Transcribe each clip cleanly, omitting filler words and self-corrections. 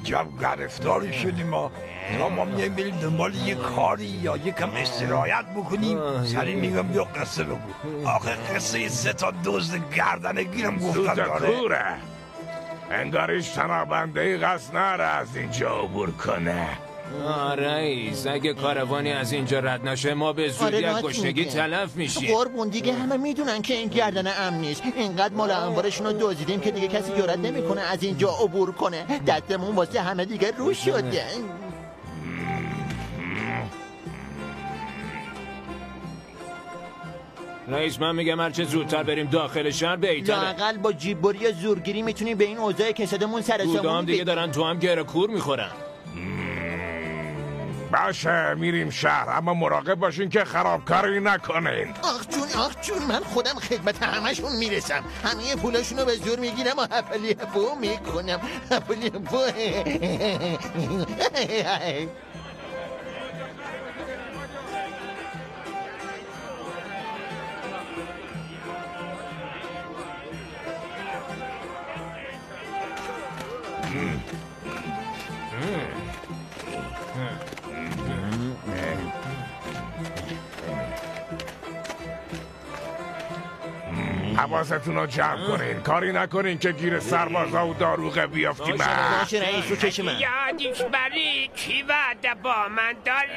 عجب گرفتاری شدیم ما. تا ما بریم دنبال یه کاری یا یکم استراحت بکنیم سری میگم یا قصه بگو. آخه قصه 3 تا دزد گردنگیرم گفتن داره. انگاریش شنابنده قصد نره از اینجا عبور کنه. رئیس اگه کاروانی از اینجا رد نشه ما به زودی از گشنگی تلف میشیم. قربون دیگه همه میدونن که این گردن امن نیست. اینقدر مال انبارشون رو دزدیدیم که دیگه کسی جرئت نمیکنه از اینجا عبور کنه. دستمون واسه همه دیگه رو شده. رئیس من میگم هرچه زودتر بریم داخل شهر بهتره. لااقل با جیببری یا زورگیری میتونیم به این اوضاع کسادمون سر سامون دیگه دارن تو هم گره کور میخورن. باشه میریم شهر اما مراقب باشین که خرابکاری نکنین. آخ جون من خودم خدمت همشون میرسم. همه پولاشونو به زور میگیرم و هپلی بو میکنم. هپلی بو. حواستون رو جمع کنین. کاری نکنین که گیر سربازا و داروغه بیافتیم. باشه رئیس رو چشم من. یادش بری کی وعده با من داری؟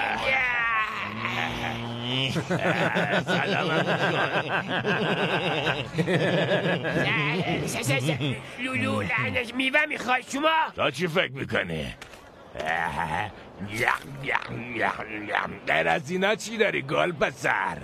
سلام لولو لعنش میوه میخوای شما؟ تا چی فکر میکنی؟ غیر از اینا چی داری گل پسر؟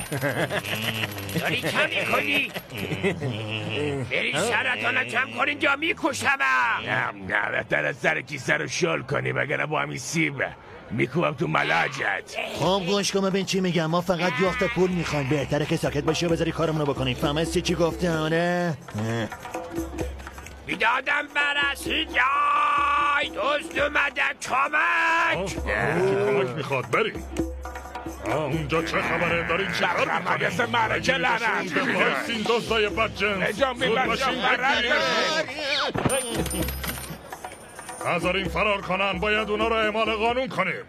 داری کم میکنی؟ بری سرطانه کم کنین جا میکشم. نه بهتر از سر کیسه رو شل کنی وگرنه با همین سیبه میکوبم تو ملاجت. خب گوش کن ببین چی میگم. ما فقط یاخت پول میخوایم. بهتره که ساکت باشی و بذاری کارمونو بکنیم. فهمیدی چی گفته؟ آره بیدادم برسی جای دوست اومده کمک میخواد بری. اونجا چه خبره؟ داری چه کار میکنی؟ مگس مرکه لعنت بایستین دوستای بدجنس. نجام میبرشم نذارین فرار کنن. باید اونا رو اعمال قانون کنیم.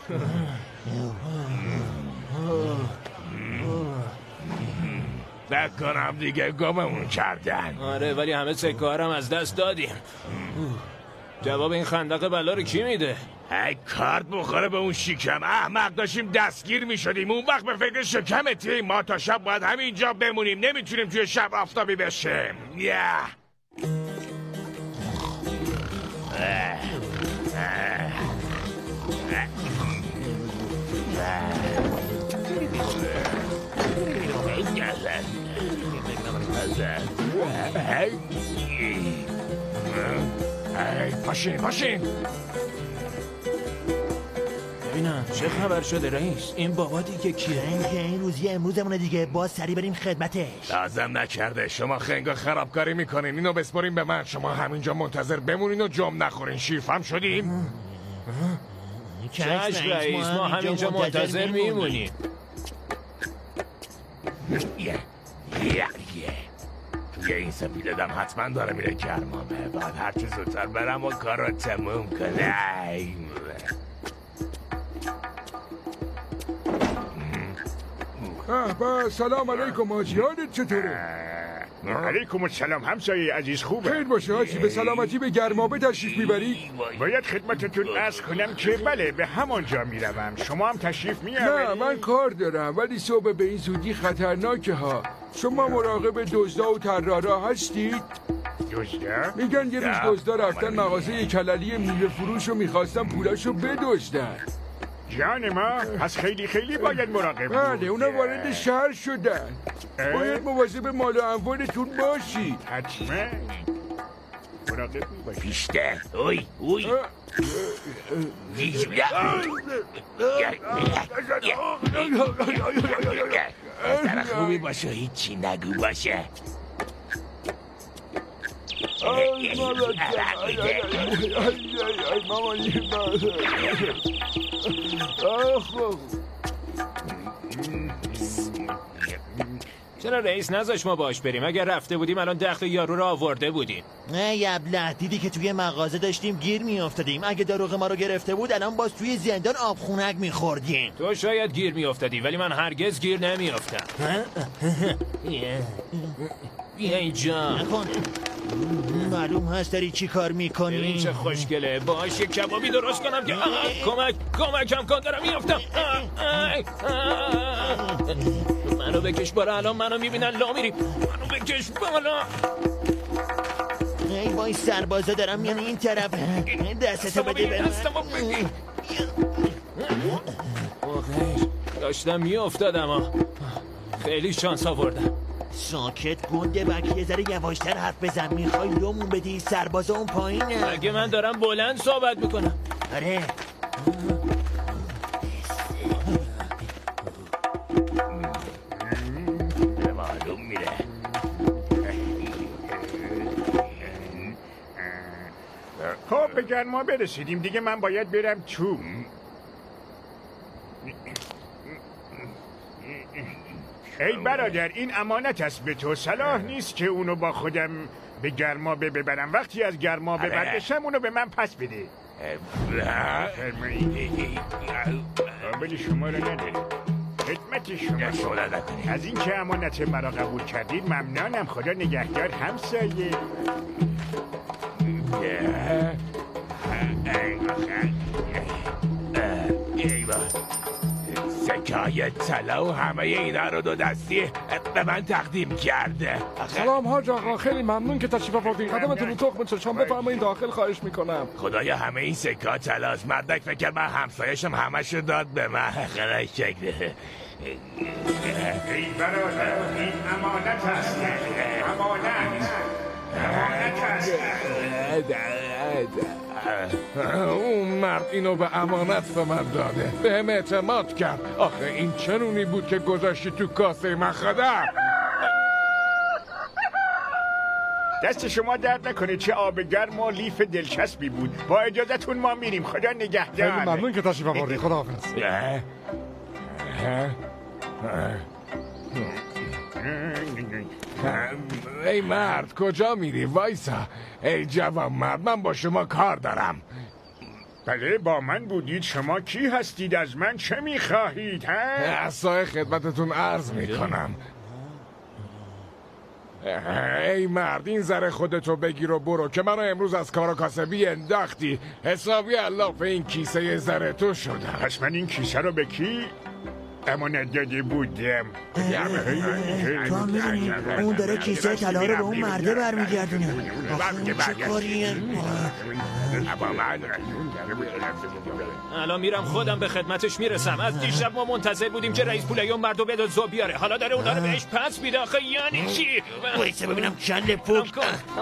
فکر کنم دیگه گممون کردن. آره ولی همه سکه هم از دست دادیم. جواب این خندق بلا رو کی میده؟ ای کارت بخوره به اون شکم. احمق داشتیم دستگیر میشدیم. اون وقت به فکر شکمتیم. ما تا شب باید همینجا بمونیم. نمیتونیم توی شب آفتابی بشیم. پاشین ببینم چه خبر شده رئیس؟ این بابا دیگه کیه؟ این روزی امروزمونه دیگه. باز سری بریم خدمتش. لازم نکرده. شما خنگا خرابکاری میکنین. اینو بسپارین به من. شما همینجا منتظر بمونین و جم نخورین. شیفم شدیم؟ چشم رئیس ما همینجا منتظر میمونیم. توی این سپیدم حتما داره میره کرمامه. باید هرچی زودتر برم و کار رو تموم کنه. سلام علیکم حاجی. حالت چطوره؟ علیکم السلام همسایه عزیز. خوبه؟ خیر باشه حاجی. به سلامتی به گرمابه تشریف میبری؟ باید خدمتتون عرض کنم که بله به همانجا میروم. شما هم تشریف میارید؟ نه من کار دارم ولی صبح به این زودی خطرناکه ها. شما مراقب دزدا و طرارا هستید؟ دزدا؟ میگن یه روز دزدا رفتن مغازه کللی میوه فروش و میخواستن پولاشو بدزدن. جان ما پس خیلی باید مراقب. بله اونا وارد شهر شدن. باید مواظب مال و اموالتون باشید. حتما مراقب باشید. بیشتر اوی سر خوبی باشه هیچی نگو باشه. چرا رئیس نذاش ما باش بریم؟ اگر رفته بودیم الان دخت یارو رو آورده بودیم. نه یبله، دیدی که توی مغازه داشتیم گیر میافتادیم. اگه داروغ ما رو گرفته بود الان باز توی زندان آبخونک میخوردیم. تو شاید گیر میافتادی ولی من هرگز گیر نمیافتم. بیا اینجا. نکن. معلوم هست داری چی کار میکنی؟ این چه خوشگله. باش یک کبابی درست کنم که کمکم کن دارم میافتم. منو بکش بالا، الان منو میبینن لا میری. منو بکش بالا. ای وای سربازا دارم میان این طرف. دستتو بده به من. داشتم میافتادم. خیلی شانس آوردم. ساکت گنده بک، یه ذره یواشتر حرف بزن. میخوای لومون بدی؟ سربازا اون پایینه. اگه من دارم بلند صحبت میکنم. آره معلوم میره. خب به گرما برسیدیم دیگه، من باید برم تو. ای برادر، این امانت است به تو. صلاح نیست که اونو با خودم به گرما ببرم. وقتی از گرما ببردشم اونو به من پس بده. قابل شما رو نداره. خدمت شما. از این که امانت مرا قبول کردید ممنونم. خدا نگهدار همسایه. سکه طلا و همه اینا رو دو دستی به من تقدیم کرده. سلام حاج آقا، خیلی ممنون که تشریف آوردین. قدمتون رو تخم چشام بفرمایید داخل، خواهش میکنم. خدایا همه این سکه طلاست. مردک فکر من همسایشم همشو داد به من. خیلی شکله. ای برادر، این امانت است. امانت است. اون مرد اینو به امانت به من داده، بهم اعتماد کرد. آخه این چنونی بود که گذاشتی تو کاسه من خدا. دست شما درد نکنه، چه آب گرم و لیف دلچسبی بود. با اجازهتون ما میریم. خدا نگهدار. خیلی ممنون که تشریف آوردین. خداحافظ. ای مرد کجا میری؟ وایسا. ای جوان مرد، من با شما کار دارم. بله با من بودید. شما کی هستید؟ از من چه میخواهید؟ احسای خدمتتون عرض میکنم. ای مرد، این زر خودتو بگیر و برو که منو امروز از کار و کاسبی انداختی. حسابی الاف این کیسه زر تو شدم. پس من این کیسه رو به کی امانت داده بودم؟ تو هم میدونی اون داره کیسه طلا رو به اون مرده برمیگردونه. چه کاریه؟ الان میرم خودم به خدمتش میرسم. از دیشب ما منتظر بودیم که رئیس پولای اون مردو به دزد بیاره. حالا داره اونا رو بهش پس میده. آخه یعنی چی؟ وایسه ببینم کله پوک.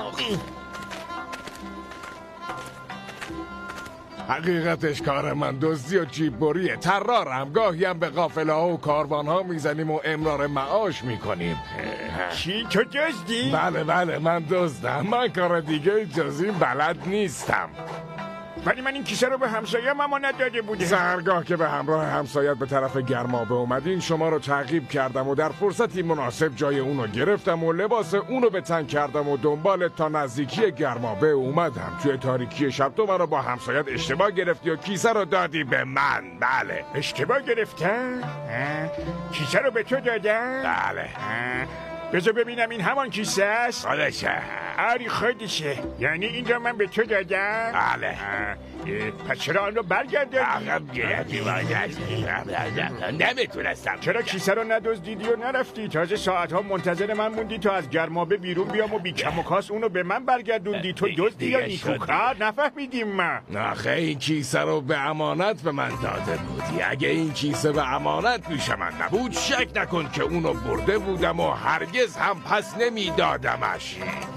حقیقتش کار من دزدی و جیببریه. طرارم. گاهی هم به قافله ها و کاروان ها میزنیم و امرار معاش میکنیم. چی؟ تو دزدی؟ بله من دزدم. من کار دیگه جز این بلد نیستم. ولی من این کیسه رو به همسایه‌ام امانت داده بودم. سحرگاه که به همراه همسایت به طرف گرمابه اومدین شما رو تعقیب کردم و در فرصتی مناسب جای اونو گرفتم و لباس اونو به تن کردم و دنبالت تا نزدیکی گرمابه اومدم. توی تاریکی شب تو منو با همسایت اشتباه گرفتی و کیسه رو دادی به من. بله. اشتباه گرفتن؟ کیسه رو به تو دادن؟ بله. بذار ببینم این همان کیسه است؟ خودشه. آری خودشه. یعنی این رو من به تو دادم؟ بله. پس چرا آن رو برگردادی؟ عقب گرفتی باید. نمیتونستم. چرا کیسه رو ندزدیدی و نرفتی؟ تازه ساعتها منتظر من موندی تا از گرمابه بیرون بیام و بی کم و کاس اونو به من برگردوندی. تو دزدی یا نیکوکار؟ نفهمیدیم من. آخه این کیسه رو به امانت به من داده بودی. اگه این کیسه به امانت پیش من نبود شک نکن که اونو برده بودم و هرگز هم پس نمیدادمش.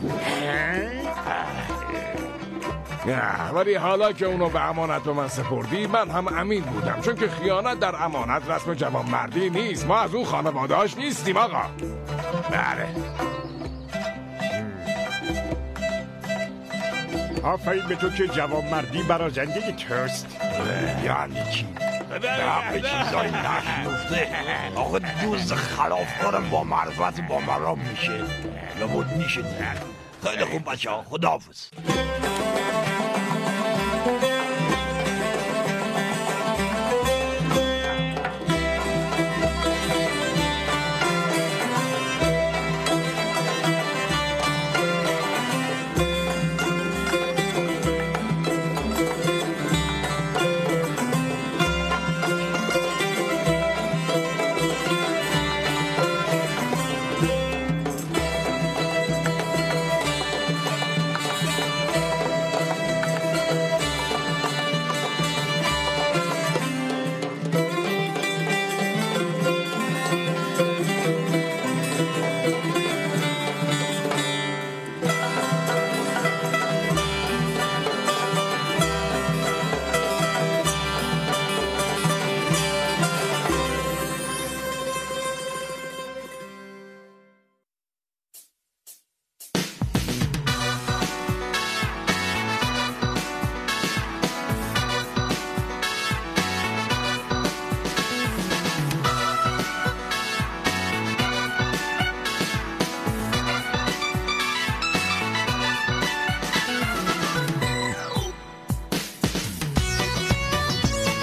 ولی حالا که اونو به امانت به من سپردی من هم امین بودم، چون که خیانت در امانت رسم جوانمردی نیست. ما از اون خانواده‌اش نیستیم آقا. بله. آفرین به تو که جوانمردی برازنده توست. یعنی چی؟ به حق چیزایی نمیفته. آخه دوز خلاف کارم با معرفت با مرام میشه. لابد میشه. خیلی خوب بچه ها، خداحافظ.